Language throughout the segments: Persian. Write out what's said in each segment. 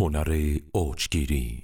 هنر اوجگیری.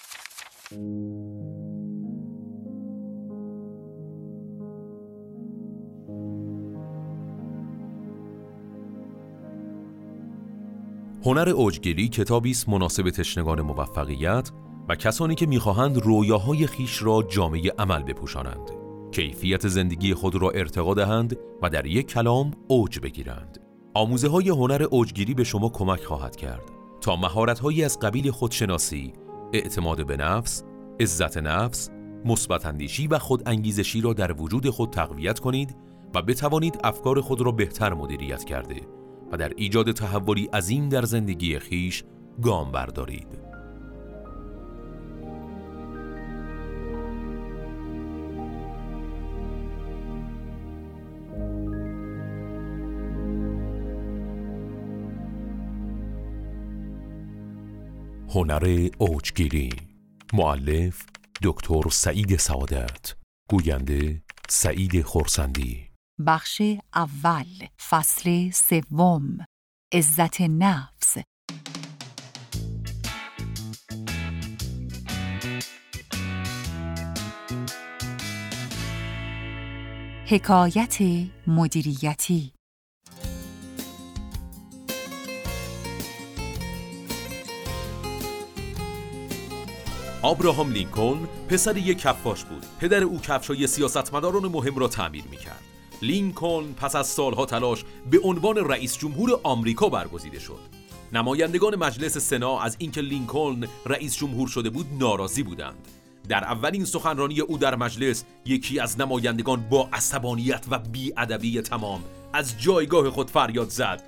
هنر اوجگیری کتابی است مناسب تشنگان موفقیت و کسانی که می‌خواهند رویاهای خیش را جامه عمل بپوشانند، کیفیت زندگی خود را ارتقا دهند و در یک کلام اوج بگیرند. آموزه‌های هنر اوجگیری به شما کمک خواهد کرد تا مهارت‌هایی از قبیل خودشناسی، اعتماد به نفس، عزت نفس، مثبت اندیشی و خودانگیزشی را در وجود خود تقویت کنید و بتوانید افکار خود را بهتر مدیریت کرده و در ایجاد تحولی عظیم در زندگی خیش گام بردارید. هنر اوجگیری. مؤلف دکتر سعید سعادت. گوینده سعید خرسندی. بخش اول، فصل سوم، عزت نفس. حکایت مدیریتی. آبراهام لینکلن پسر یک کفاش بود. پدر او کفش‌های سیاستمداران مهم را تعمیر می‌کرد. لینکلن پس از سالها تلاش به عنوان رئیس جمهور آمریکا برگزیده شد. نمایندگان مجلس سنا از اینکه لینکلن رئیس جمهور شده بود ناراضی بودند. در اولین سخنرانی او در مجلس، یکی از نمایندگان با عصبانیت و بی‌ادبی تمام از جایگاه خود فریاد زد: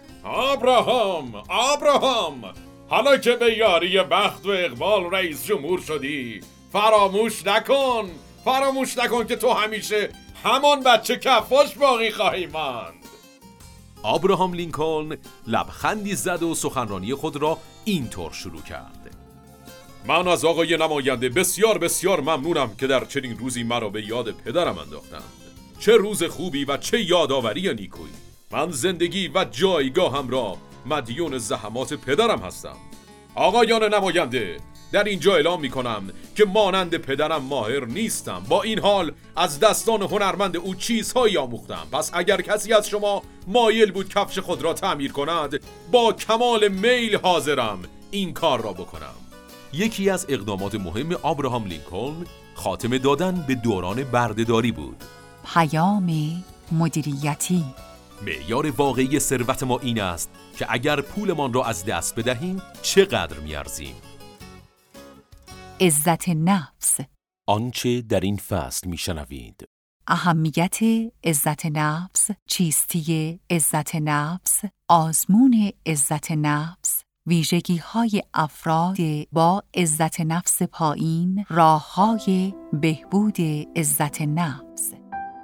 آبراهام، حالا که به یاری بخت و اقبال رئیس جمهور شدی، فراموش نکن که تو همیشه همان بچه کفاش باقی خواهی ماند. آبراهام لینکلن لبخندی زد و سخنرانی خود را اینطور شروع کرد: من از آقای نماینده بسیار بسیار ممنونم که در چنین روزی مرا به یاد پدرم انداختند. چه روز خوبی و چه یادآوری نیکویی. من زندگی و جایگاهم را مدیون زحمات پدرم هستم. آقایان نماینده، در اینجا اعلام می‌کنم که مانند پدرم ماهر نیستم. با این حال از دستان هنرمند او چیزهایی آموختم. پس اگر کسی از شما مایل بود کفش خود را تعمیر کند، با کمال میل حاضرم این کار را بکنم. یکی از اقدامات مهم آبراهام لینکلن خاتمه دادن به دوران بردهداری بود. پیام مدیریتی. معیار واقعی ثروت ما این است که اگر پولمان را از دست بدهیم چقدر می‌ارزیم. عزت نفس. آنچه در این فصل می‌شنوید. اهمیت عزت نفس، چیستی عزت نفس، آزمون عزت نفس، ویژگی‌های افراد با عزت نفس پایین، راه‌های بهبود عزت نفس.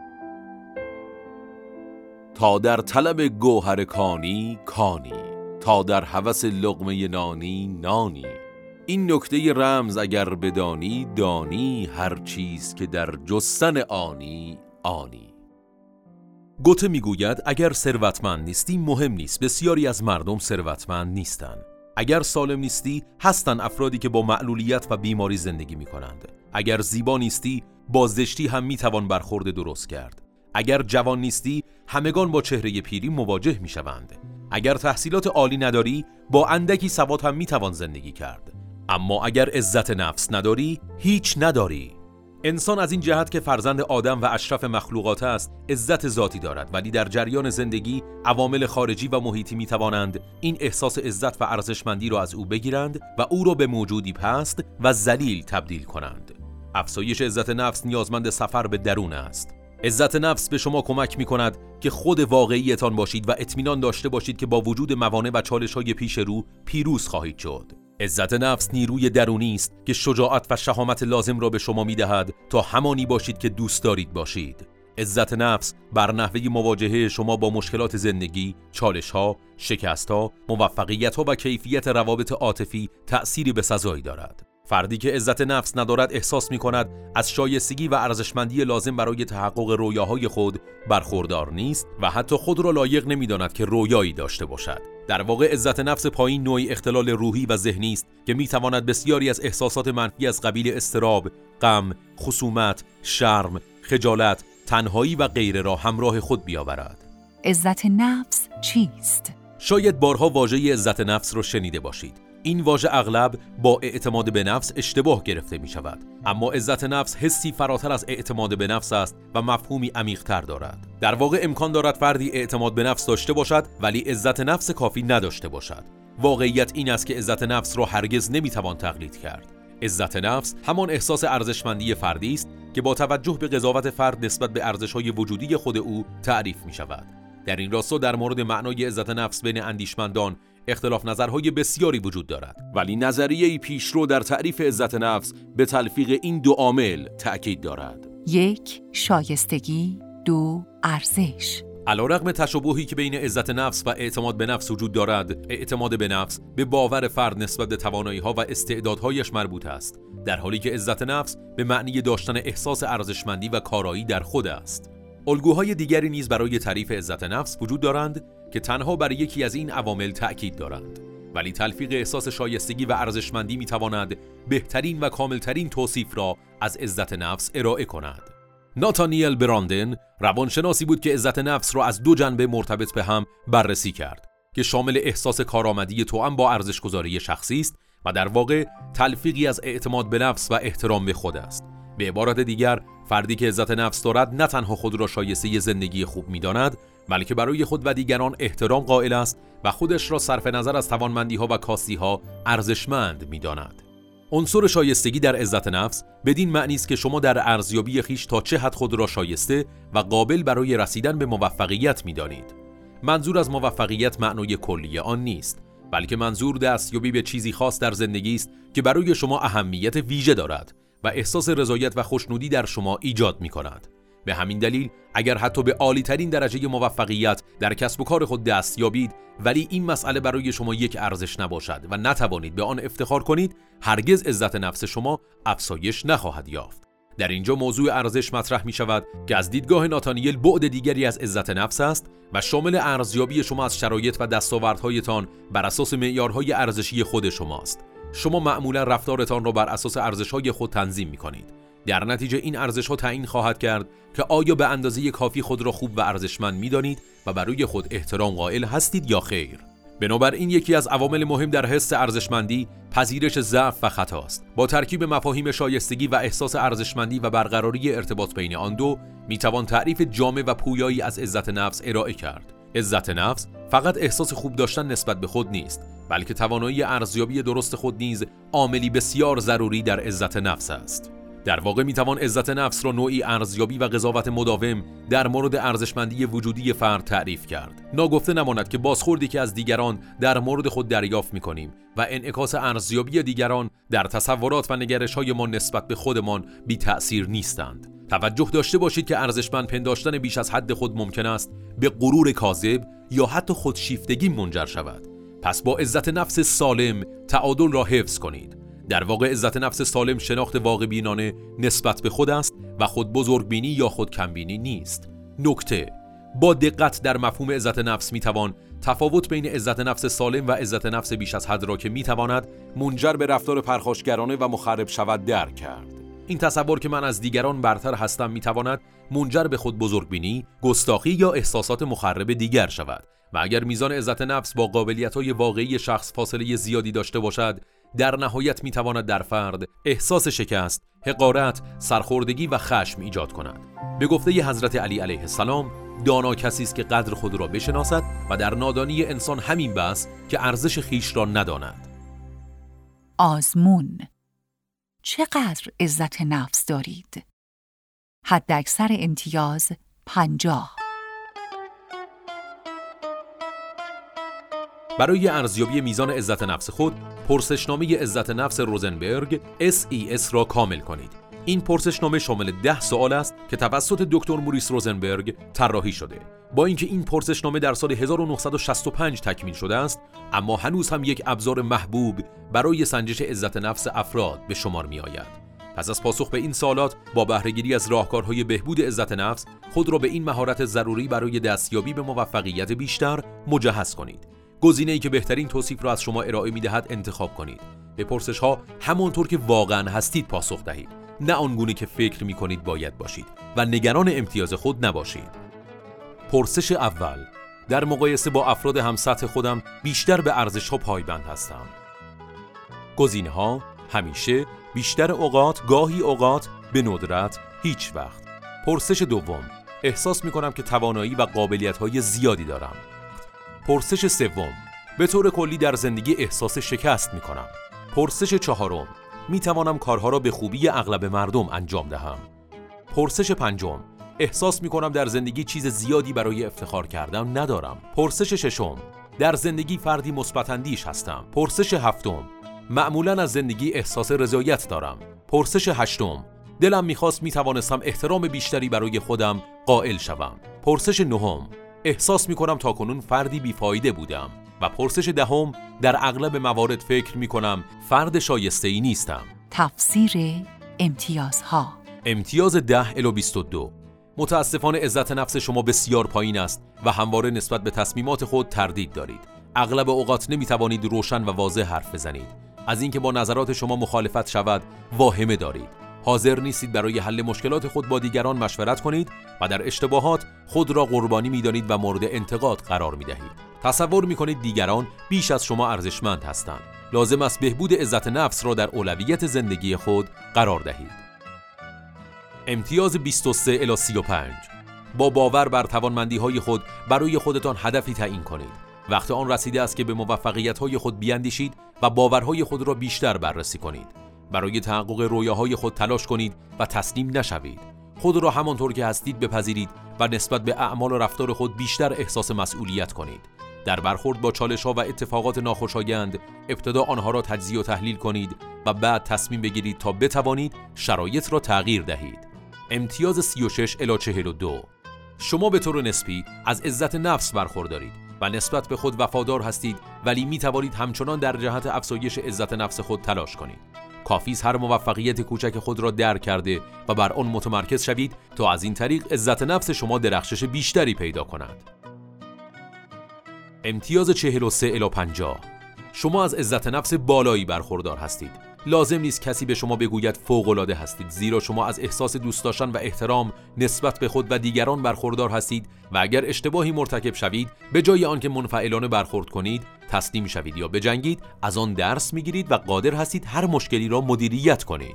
تا در طلب گوهر کانی کانی، تا در هوس لقمه نانی نانی. این نکته رمز اگر بدانی دانی، هر چیز که در جستن آنی آنی. گوته میگوید اگر ثروتمند نیستی مهم نیست. بسیاری از مردم ثروتمند نیستند. اگر سالم نیستی هستند افرادی که با معلولیت و بیماری زندگی میکنند. اگر زیبا نیستی با زشتی هم میتوان برخورد درست کرد. اگر جوان نیستی همگان با چهره پیری مواجه میشوند. اگر تحصیلات عالی نداری با اندکی سواد هم میتوان زندگی کرد. اما اگر عزت نفس نداری هیچ نداری. انسان از این جهت که فرزند آدم و اشرف مخلوقات است عزت ذاتی دارد، ولی در جریان زندگی عوامل خارجی و محیطی میتوانند این احساس عزت و ارزشمندی را از او بگیرند و او را به موجودی پست و ذلیل تبدیل کنند. افزایش عزت نفس نیازمند سفر به درون است. عزت نفس به شما کمک می کند که خود واقعیتان باشید و اطمینان داشته باشید که با وجود موانع و چالش‌های پیش رو پیروز خواهید شد. عزت نفس نیروی درونی است که شجاعت و شهامت لازم را به شما می دهد تا همانی باشید که دوست دارید باشید. عزت نفس بر نحوه مواجهه شما با مشکلات زندگی، چالش‌ها، شکست‌ها، موفقیت‌ها و کیفیت روابط عاطفی تأثیری بسزایی دارد. فردی که عزت نفس ندارد احساس می‌کند از شایستگی و ارزشمندی لازم برای تحقق رویاهای خود برخوردار نیست و حتی خود را لایق نمی‌داند که رویایی داشته باشد. در واقع عزت نفس پایین نوعی اختلال روحی و ذهنی است که می‌تواند بسیاری از احساسات منفی از قبیل اضطراب، غم، خصومت، شرم، خجالت، تنهایی و غیره را همراه خود بیاورد. عزت نفس چیست؟ شاید بارها واژه عزت نفس را شنیده باشید. این واژه اغلب با اعتماد به نفس اشتباه گرفته می شود، اما عزت نفس حسی فراتر از اعتماد به نفس است و مفهومی عمیق‌تر دارد. در واقع امکان دارد فردی اعتماد به نفس داشته باشد ولی عزت نفس کافی نداشته باشد. واقعیت این است که عزت نفس را هرگز نمیتوان تقلید کرد. عزت نفس همان احساس ارزشمندی فردی است که با توجه به قضاوت فرد نسبت به ارزش‌های وجودی خود او تعریف می شود. در این راستا در مورد معنای عزت نفس بین اندیشمندان اختلاف نظرهای بسیاری وجود دارد، ولی نظریه‌ای پیشرو در تعریف عزت نفس به تلفیق این دو عامل تأکید دارد. 1. شایستگی. 2. ارزش. علیرغم تشابهی که بین عزت نفس و اعتماد به نفس وجود دارد، اعتماد به نفس به باور فرد نسبت به توانایی‌ها و استعدادهایش مربوط است، در حالی که عزت نفس به معنی داشتن احساس ارزشمندی و کارایی در خود است. الگوهای دیگری نیز برای تعریف عزت نفس وجود دارند که تنها بر یکی از این عوامل تأکید دارند، ولی تلفیق احساس شایستگی و ارزشمندی میتواند بهترین و کاملترین توصیف را از عزت نفس ارائه کند. ناتانیل براندن روانشناسی بود که عزت نفس را از دو جنبه مرتبط به هم بررسی کرد که شامل احساس کارآمدی توأم با ارزش‌گذاری شخصی است و در واقع تلفیقی از اعتماد به نفس و احترام به خود است. به عبارت دیگر، فردی که عزت نفس دارد نه تنها خود را شایسته زندگی خوب می‌داند، بلکه برای خود و دیگران احترام قائل است و خودش را صرف نظر از توانمندی‌ها و کاستی‌ها ارزشمند می‌داند. عنصر شایستگی در عزت نفس بدین معنی است که شما در ارزیابی خویش تا چه حد خود را شایسته و قابل برای رسیدن به موفقیت می‌دانید. منظور از موفقیت معنای کلی آن نیست، بلکه منظور دستیابی به چیزی خاص در زندگی است که برای شما اهمیت ویژه دارد و احساس رضایت و خوشنودی در شما ایجاد می‌کند. به همین دلیل اگر حتی به عالی‌ترین درجه موفقیت در کسب و کار خود دست یابید ولی این مسئله برای شما یک ارزش نباشد و نتوانید به آن افتخار کنید، هرگز عزت نفس شما افزایش نخواهد یافت. در اینجا موضوع ارزش مطرح می شود که از دیدگاه ناتانیل بعد دیگری از عزت نفس است و شامل ارزیابی شما از شرایط و دستاوردهایتان بر اساس معیارهای ارزشی خود شماست. شما معمولا رفتارتان را بر اساس ارزش‌های خود تنظیم می‌کنید. در نتیجه این ارزش‌ها تعیین خواهد کرد که آیا به اندازه کافی خود را خوب و ارزشمند می‌دانید و برای خود احترام قائل هستید یا خیر. بنابراین یکی از عوامل مهم در حس ارزشمندی پذیرش ضعف و خطاست. با ترکیب مفاهیم شایستگی و احساس ارزشمندی و برقراری ارتباط بین آن دو، می‌توان تعریف جامع و پویایی از عزت نفس ارائه کرد. عزت نفس فقط احساس خوب داشتن نسبت به خود نیست، بلکه توانایی ارزیابی درست خود نیز عاملی بسیار ضروری در عزت نفس است. در واقع میتوان عزت نفس را نوعی ارزیابی و قضاوت مداوم در مورد ارزشمندی وجودی فرد تعریف کرد. ناگفته نماند که بازخوردی که از دیگران در مورد خود دریافت میکنیم و انعکاس ارزیابی دیگران در تصورات و نگرش‌های ما نسبت به خودمان بی تأثیر نیستند. توجه داشته باشید که ارزشمند پنداشتن بیش از حد خود ممکن است به غرور کاذب یا حتی خودشیفتگی منجر شود. پس با عزت نفس سالم تعادل را حفظ کنید. در واقع عزت نفس سالم شناخت واقع بینانه نسبت به خود است و خود بزرگبینی یا خود کمبینی نیست. نکته: با دقت در مفهوم عزت نفس میتوان تفاوت بین عزت نفس سالم و عزت نفس بیش از حد را که میتواند منجر به رفتار پرخاشگرانه و مخرب شود درک کرد. این تصور که من از دیگران برتر هستم میتواند منجر به خود بزرگبینی، گستاخی یا احساسات مخرب دیگر شود و اگر میزان عزت نفس با قابلیت‌های واقعی شخص فاصله زیادی داشته باشد، در نهایت میتواند در فرد احساس شکست، حقارت، سرخوردگی و خشم ایجاد کند. به گفته حضرت علی علیه السلام، دانا کسی است که قدر خود را بشناسد و در نادانی انسان همین بس که ارزش خویش را نداند. آزمون: چقدر عزت نفس دارید؟ حداکثر امتیاز 50. برای ارزیابی میزان عزت نفس خود، پرسشنامه عزت نفس روزنبرگ SES را کامل کنید. این پرسشنامه شامل 10 سوال است که توسط دکتر موریس روزنبرگ طراحی شده. با اینکه این پرسشنامه در سال 1965 تکمیل شده است، اما هنوز هم یک ابزار محبوب برای سنجش عزت نفس افراد به شمار می آید. پس از پاسخ به این سوالات، با بهره‌گیری از راهکارهای بهبود عزت نفس، خود را به این مهارت ضروری برای دستیابی به موفقیت بیشتر مجهز کنید. گزینه‌ای که بهترین توصیف را از شما ارائه می‌دهد انتخاب کنید. به پرسش‌ها همانطور که واقعاً هستید پاسخ دهید، نه آنگونه که فکر می‌کنید باید باشید و نگران امتیاز خود نباشید. پرسش اول: در مقایسه با افراد همسطح خودم بیشتر به ارزش‌ها پایبند هستم؟ گزینه‌ها: همیشه، بیشتر اوقات، گاهی اوقات، به ندرت، هیچ وقت. پرسش دوم: احساس می‌کنم که توانایی و قابلیت‌های زیادی دارم. پرسش سوم: به طور کلی در زندگی احساس شکست می‌کنم. پرسش چهارم: می‌توانم کارها را به خوبی اغلب مردم انجام دهم. پرسش پنجم: احساس می‌کنم در زندگی چیز زیادی برای افتخار کردن ندارم. پرسش ششم: در زندگی فردی مثبت‌اندیش هستم. پرسش هفتم: معمولاً از زندگی احساس رضایت دارم. پرسش هشتم: دلم می‌خواست می‌توانستم احترام بیشتری برای خودم قائل شوم. پرسش نهم: احساس می‌کنم تاکنون فردی بیفایده بودم. و پرسش دهم: در اغلب موارد فکر می‌کنم فرد شایسته‌ای نیستم. تفسیر امتیازها. امتیاز 10 الی 22. متاسفانه عزت نفس شما بسیار پایین است و همواره نسبت به تصمیمات خود تردید دارید. اغلب اوقات نمی‌توانید روشن و واضح حرف بزنید. از اینکه با نظرات شما مخالفت شود واهمه دارید. حاضر نیستید برای حل مشکلات خود با دیگران مشورت کنید و در اشتباهات خود را قربانی می‌دانید و مورد انتقاد قرار می‌دهید. تصور می‌کنید دیگران بیش از شما ارزشمند هستند. لازم است بهبود عزت نفس را در اولویت زندگی خود قرار دهید. امتیاز 23 الی 35. با باور بر توانمندی‌های خود برای خودتان هدفی تعیین کنید. وقت آن رسیده است که به موفقیت‌های خود بیاندیشید و باورهای خود را بیشتر بررسی کنید. برای تحقق رویاهای خود تلاش کنید و تسلیم نشوید. خود را همانطور که هستید بپذیرید و نسبت به اعمال و رفتار خود بیشتر احساس مسئولیت کنید. در برخورد با چالش‌ها و اتفاقات ناخوشایند، ابتدا آنها را تجزیه و تحلیل کنید و بعد تصمیم بگیرید تا بتوانید شرایط را تغییر دهید. امتیاز 36 الی 42. شما به طور نسبی از عزت نفس برخوردارید و نسبت به خود وفادار هستید، ولی می توانید همچنان در جهت افزایش عزت نفس خود تلاش کنید. کافی است هر موفقیت کوچک خود را درک کرده و بر آن متمرکز شوید تا از این طریق عزت نفس شما درخشش بیشتری پیدا کند. امتیاز 43 الی 50. شما از عزت نفس بالایی برخوردار هستید. لازم نیست کسی به شما بگوید فوق‌العاده هستید، زیرا شما از احساس دوست داشتن و احترام نسبت به خود و دیگران برخوردار هستید و اگر اشتباهی مرتکب شوید، به جای آنکه منفعلانه برخورد کنید، تسلیم شوید یا بجنگید، از آن درس میگیرید و قادر هستید هر مشکلی را مدیریت کنید.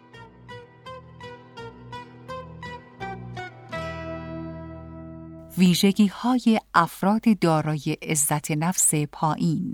ویژگی‌های افراد دارای عزت نفس پایین.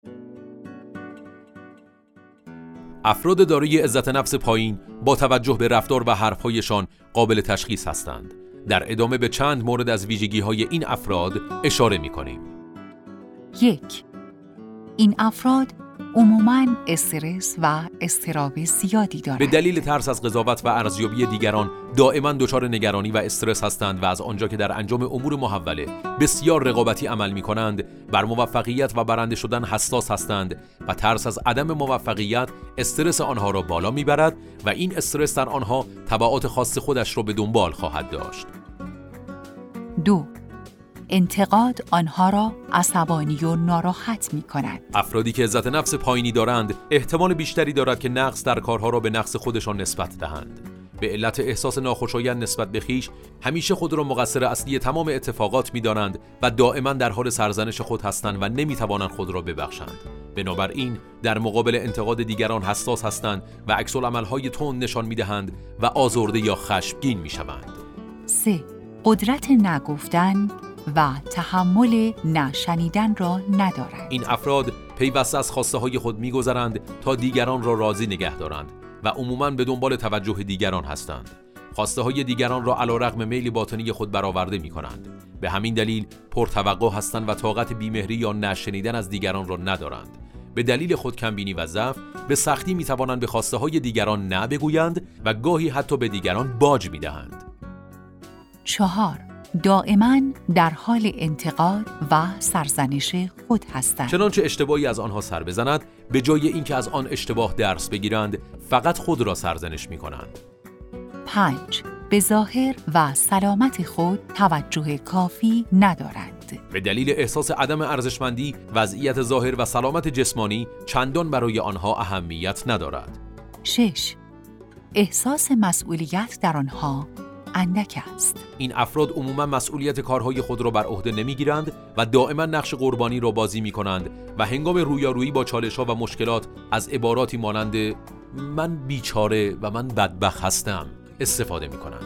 افراد دارای عزت نفس پایین با توجه به رفتار و حرف‌هایشان قابل تشخیص هستند. در ادامه به چند مورد از ویژگی‌های این افراد اشاره می‌کنیم. 1. این افراد عموماً استرس و اضطراب زیادی دارند. به دلیل ترس از قضاوت و ارزیابی دیگران دائما دچار نگرانی و استرس هستند و از آنجا که در انجام امور محوله بسیار رقابتی عمل می‌کنند، بر موفقیت و برنده شدن حساس هستند و ترس از عدم موفقیت استرس آنها را بالا می‌برد و این استرس در آنها تبعات خاص خودش را به دنبال خواهد داشت. 2. انتقاد آنها را عصبانی و ناراحت می کند. افرادی که عزت نفس پایینی دارند احتمال بیشتری دارد که نقص در کارها را به نقص خودشان نسبت دهند. به علت احساس ناخوشایند نسبت به خویش همیشه خود را مقصر اصلی تمام اتفاقات می دانند و دائما در حال سرزنش خود هستند و نمی توانند خود را ببخشند. بنابراین در مقابل انتقاد دیگران حساس هستند و عکس العمل‌های تند نشان می دهند و آزرده یا خشمگین می شوند. 3. قدرت نگفتن و تحمل نشنیدن را ندارند. این افراد پیوسته از خواسته های خود می‌گذرند تا دیگران را راضی نگه دارند و عموماً به دنبال توجه دیگران هستند. خواسته های دیگران را علیرغم میل باطنی خود برآورده می‌کنند. به همین دلیل پرتوقع هستند و طاقت بیمهری یا نشنیدن از دیگران را ندارند. به دلیل خودکمبینی و ضعف به سختی می‌توانند به خواسته های دیگران نه بگویند و گاهی حتی به دیگران باج می‌دهند. 4. دائما در حال انتقاد و سرزنش خود هستند. چنانچه اشتباهی از آنها سر بزند، به جای اینکه از آن اشتباه درس بگیرند، فقط خود را سرزنش می‌کنند. 5. به ظاهر و سلامت خود توجه کافی ندارند. به دلیل احساس عدم ارزشمندی، وضعیت ظاهر و سلامت جسمانی چندان برای آنها اهمیت ندارد. 6. احساس مسئولیت در آنها اندک است. این افراد عموما مسئولیت کارهای خود را بر عهده نمیگیرند و دائما نقش قربانی را بازی می‌کنند و هنگام رویارویی با چالش‌ها و مشکلات از عباراتی مانند من بیچاره و من بدبخت هستم استفاده می‌کنند.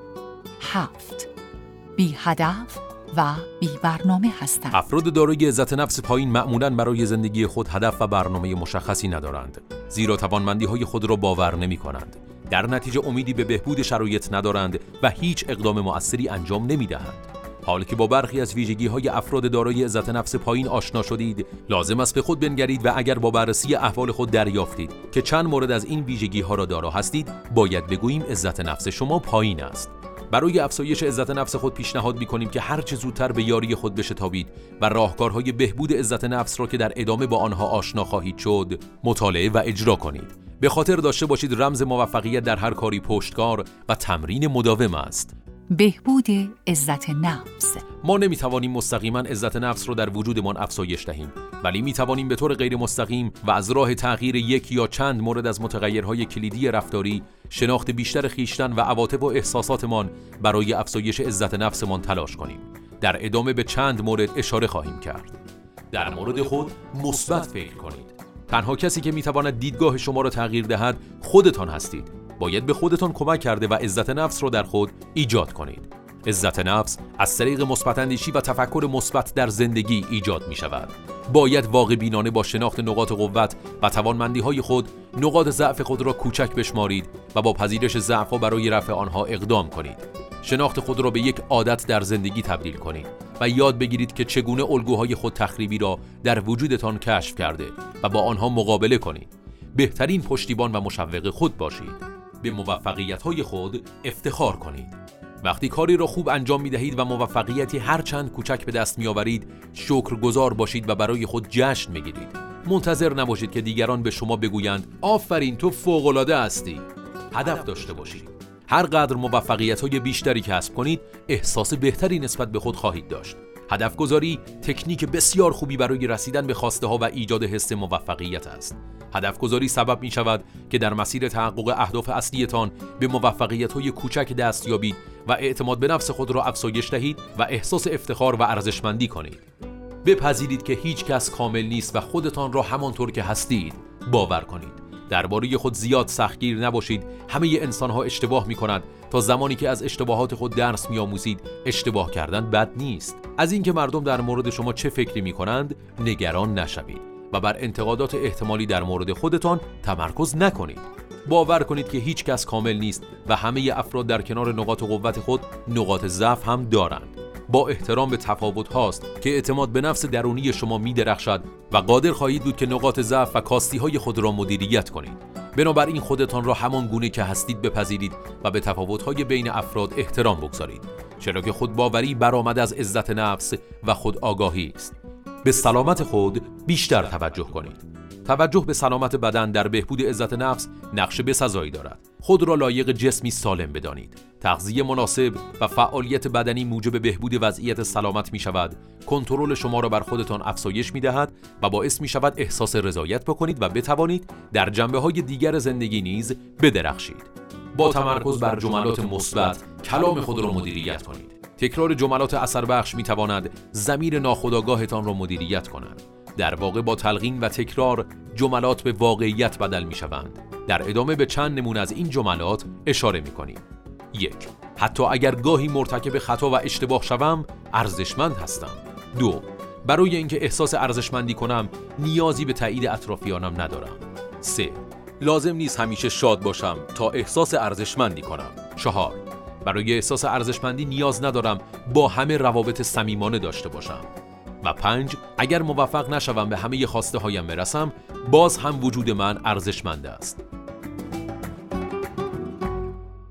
7. بی هدف و بی برنامه هستند. افراد دارای عزت نفس پایین معمولاً برای زندگی خود هدف و برنامه مشخصی ندارند، زیرا توانمندی‌های خود را باور نمی‌کنند. در نتیجه امیدی به بهبود شرایط ندارند و هیچ اقدام مؤثری انجام نمی‌دهند. حالی که با برخی از ویژگی‌های افراد دارای عزت نفس پایین آشنا شدید، لازم است به خود بنگرید و اگر با بررسی احوال خود دریافتید که چند مورد از این ویژگی‌ها را دارا هستید، باید بگوییم عزت نفس شما پایین است. برای افزایش عزت نفس خود پیشنهاد می‌کنیم که هر چه زودتر به یاری خود بشتابید و راهکارهای بهبود عزت نفس را که در ادامه با آنها آشنا خواهید شد، مطالعه و اجرا کنید. به خاطر داشته باشید رمز موفقیت در هر کاری پشتکار و تمرین مداوم است. بهبود عزت نفس. ما نمیتوانیم مستقیما عزت نفس را در وجودمان افزایش دهیم، ولی میتوانیم به طور غیر مستقیم و از راه تغییر یک یا چند مورد از متغیرهای کلیدی رفتاری، شناخت بیشتر خویشتن و عواطف و احساساتمان برای افزایش عزت نفسمان تلاش کنیم. در ادامه به چند مورد اشاره خواهیم کرد. در مورد خود مثبت فکر کنید. تنها کسی که میتواند دیدگاه شما را تغییر دهد خودتان هستید. باید به خودتان کمک کرده و عزت نفس را در خود ایجاد کنید. عزت نفس از طریق مثبت اندیشی و تفکر مثبت در زندگی ایجاد می شود. باید واقع بینانه با شناخت نقاط قوت و توانمندی‌های خود، نقاط ضعف خود را کوچک بشمارید و با پذیرش ضعف‌ها برای رفع آنها اقدام کنید. شناخت خود را به یک عادت در زندگی تبدیل کنید و یاد بگیرید که چگونه الگوهای خود تخریبی را در وجودتان کشف کرده و با آنها مقابله کنید. بهترین پشتیبان و مشوق خود باشید. به موفقیت‌های خود افتخار کنید. وقتی کاری را خوب انجام می‌دهید و موفقیتی هر چند کوچک به دست می‌آورید، شکرگزار باشید و برای خود جشن بگیرید. منتظر نباشید که دیگران به شما بگویند آفرین تو فوق‌العاده هستی. هدف داشته باشید. هر قدر موفقیت‌های بیشتری کسب کنید، احساس بهتری نسبت به خود خواهید داشت. هدف گذاری تکنیک بسیار خوبی برای رسیدن به خواسته‌ها و ایجاد حس موفقیت است. هدف گذاری سبب می شود که در مسیر تحقق اهداف اصلیتان به موفقیت‌های کوچک دست یابید و اعتماد به نفس خود را افزایش دهید و احساس افتخار و ارزشمندی کنید. بپذیرید که هیچ کس کامل نیست و خودتان را همانطور که هستید باور کنید. درباره خود زیاد سختگیر نباشید. همه انسان‌ها اشتباه می‌کنند. تا زمانی که از اشتباهات خود درس می‌آموزید، اشتباه کردن بد نیست. از اینکه مردم در مورد شما چه فکری می‌کنند نگران نشوید و بر انتقادات احتمالی در مورد خودتان تمرکز نکنید. باور کنید که هیچ کس کامل نیست و همه افراد در کنار نقاط قوت خود نقاط ضعف هم دارند. با احترام به تفاوت هاست که اعتماد به نفس درونی شما می درخشد و قادر خواهید بود که نقاط ضعف و کاستی های خود را مدیریت کنید. بنابراین خودتان را همان گونه که هستید بپذیرید و به تفاوت های بین افراد احترام بگذارید، چرا که خودباوری برآمده از عزت نفس و خود آگاهی است. به سلامت خود بیشتر توجه کنید. توجه به سلامت بدن در بهبود عزت نفس نقش بسزایی دارد. خود را لایق جسمی سالم بدانید. تغذیه مناسب و فعالیت بدنی موجب بهبود وضعیت سلامت می شود. کنترل شما را بر خودتان افزایش می دهد و باعث می شود احساس رضایت بکنید و بتوانید در جنبه‌های دیگر زندگی نیز بدرخشید. با تمرکز بر جملات مثبت کلام خود را مدیریت کنید. تکرار جملات اثر بخش می تواند ضمیر ناخودآگاهتان را مدیریت کند. در واقع با تلقین و تکرار جملات به واقعیت بدل می شوند. در ادامه به چند نمونه از این جملات اشاره می کنیم. 1. حتی اگر گاهی مرتکب خطا و اشتباه شوم، ارزشمند هستم. 2. برای اینکه احساس ارزشمندی کنم، نیازی به تایید اطرافیانم ندارم. 3. لازم نیست همیشه شاد باشم تا احساس ارزشمندی کنم. 4. برای احساس ارزشمندی نیاز ندارم با همه روابط صمیمانه داشته باشم. و 5. اگر موفق نشوم به همه خواسته هایم برسم، باز هم وجود من ارزشمند است.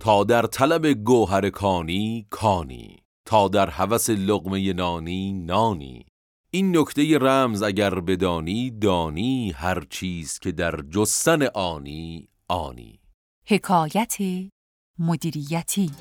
تا در طلب گوهر کانی کانی، تا در هوس لقمه نانی نانی. این نکته رمز اگر بدانی دانی، هر چیز که در جستن آنی آنی. حکایت مدیریتی.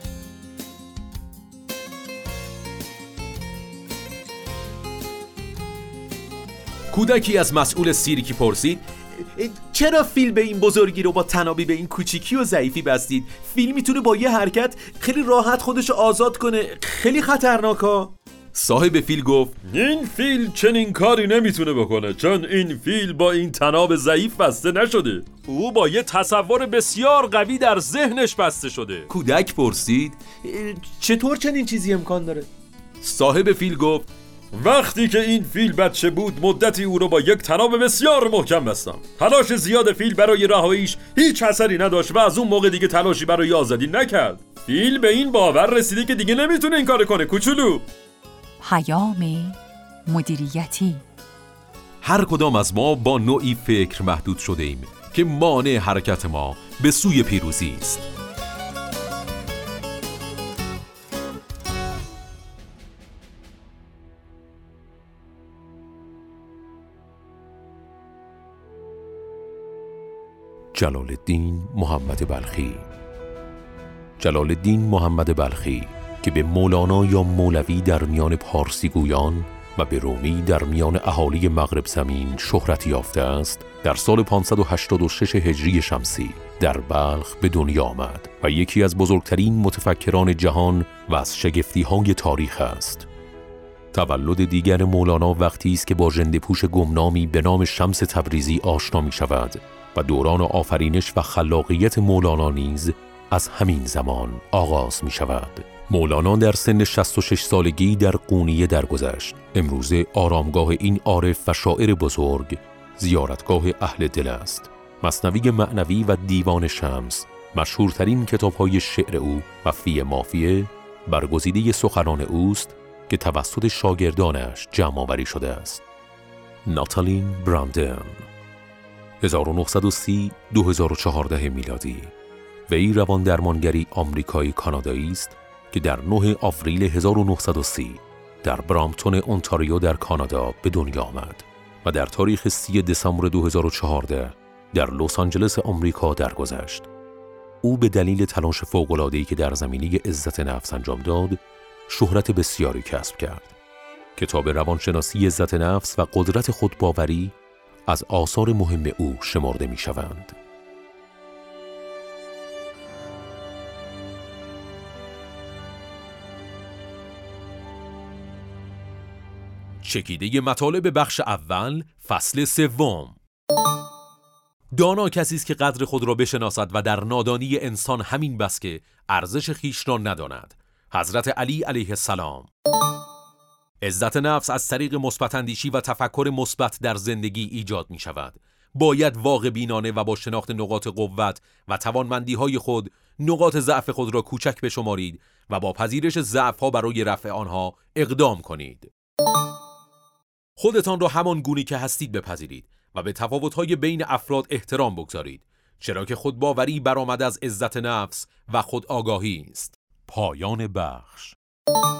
کودکی از مسئول سیرکی پرسید چرا فیل به این بزرگی رو با تنابی به این کوچیکی و ضعیفی بستید؟ فیل میتونه با یه حرکت خیلی راحت خودشو آزاد کنه، خیلی خطرناکه. صاحب فیل گفت این فیل چنین کاری نمیتونه بکنه، چون این فیل با این تناب ضعیف بسته نشده، او با یه تصور بسیار قوی در ذهنش بسته شده. کودک پرسید چطور چنین چیزی امکان داره؟ صاحب فیل گفت وقتی که این فیل بچه بود مدتی او رو با یک تناب بسیار محکم بستم. تلاش زیاد فیل برای رهاییش هیچ اثری نداشت و از اون موقع دیگه تلاشی برای آزادی نکرد. فیل به این باور رسیده که دیگه نمیتونه این کار کنه. کوچولو. پیام مدیریتی. هر کدام از ما با نوعی فکر محدود شده ایم که مانع حرکت ما به سوی پیروزی است. جلال الدین محمد بلخی. جلال الدین محمد بلخی که به مولانا یا مولوی در میان پارسی گویان و به رومی در میان اهالی مغرب زمین شهرت یافته است، در سال 586 هجری شمسی در بلخ به دنیا آمد و یکی از بزرگترین متفکران جهان و از شگفتی‌های تاریخ است. تولد دیگر مولانا وقتی است که با ژنده‌پوش گمنامی به نام شمس تبریزی آشنا می شود و دوران آفرینش و خلاقیت مولانا نیز از همین زمان آغاز می شود. مولانا در سن 66 سالگی در قونیه درگذشت. امروزه آرامگاه این عارف و شاعر بزرگ زیارتگاه اهل دل است. مثنوی معنوی و دیوان شمس مشهورترین کتاب‌های شعر او و فی مافیه برگزیده سخنان اوست که توسط شاگردانش جمع‌آوری شده است. ناتالین براندن 1930-2014 میلادی. وی روان درمانگری آمریکایی کانادایی است که در 9 آوریل 1930 در برامپتون اونتاریو در کانادا به دنیا آمد و در تاریخ 30 دسامبر 2014 در لس آنجلس آمریکا درگذشت. او به دلیل تلاش فوق‌العاده‌ای که در زمینه عزت نفس انجام داد، شهرت بسیاری کسب کرد. کتاب روانشناسی عزت نفس و قدرت خودباوری از آثار مهم او شمرده می شوند. چکیده مطالب بخش اول فصل سوم. دانا کسی است که قدر خود را بشناسد و در نادانی انسان همین بس که ارزش خویش را نداند. حضرت علی علیه السلام. عزت نفس از طریق مثبت اندیشی و تفکر مثبت در زندگی ایجاد می شود. باید واقع بینانه و با شناخت نقاط قوت و توانمندی‌های خود نقاط ضعف خود را کوچک بشمارید و با پذیرش ضعف‌ها برای رفع آنها اقدام کنید. خودتان را همان گونی که هستید بپذیرید و به تفاوت‌های بین افراد احترام بگذارید، چرا که خودباوری برآمده از عزت نفس و خود آگاهی است. پایان بخش.